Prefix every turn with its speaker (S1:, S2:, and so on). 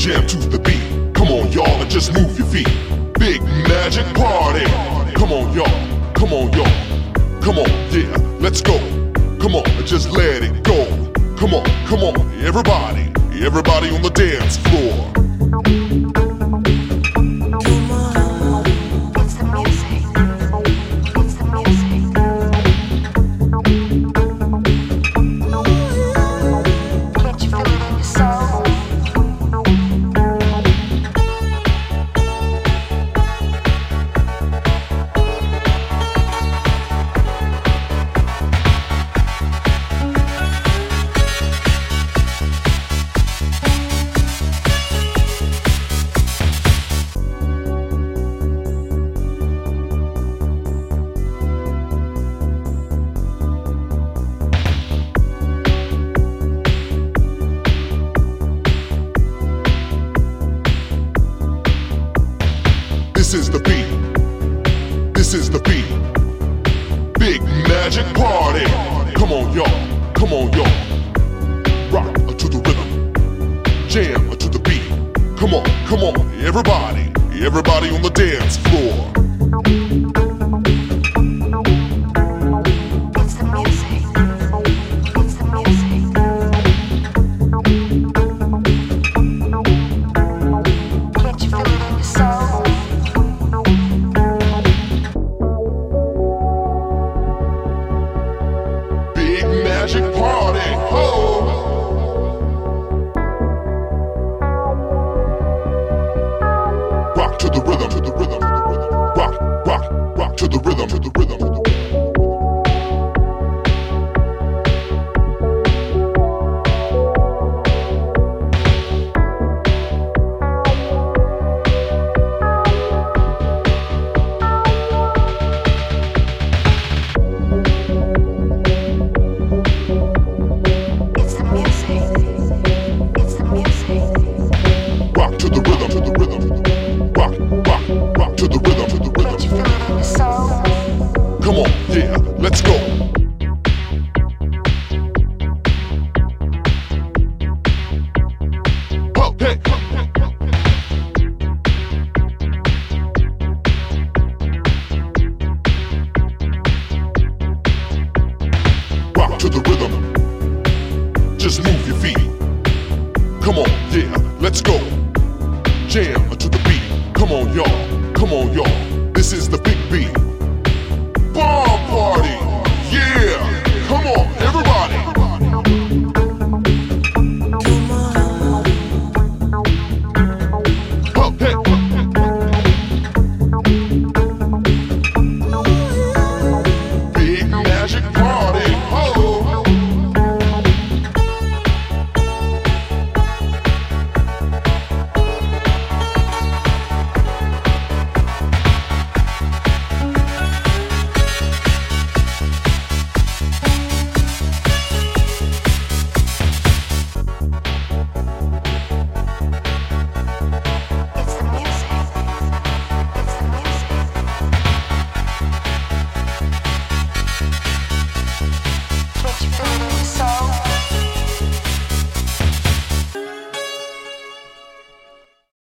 S1: jam to the beat. Come on, y'all, and just move your feet. Big magic party. Come on, y'all. Come on, y'all. Come on, yeah, let's go. Come on, and just let it go. Come on, everybody. Everybody on the dance floor. This is the beat. This is the beat. Big magic party. Come on, y'all. Come on, y'all. Rock to the rhythm. Jam to the beat. Come on, everybody. Everybody on the dance floor. Magic party, ho! Rock to the rhythm, to the rhythm, to the rhythm. Rock to the rhythm, to the rhythm, to the rhythm. Come on, yeah, let's go. Oh, hey. Rock to the rhythm. Just move your feet. Come on, yeah, let's go.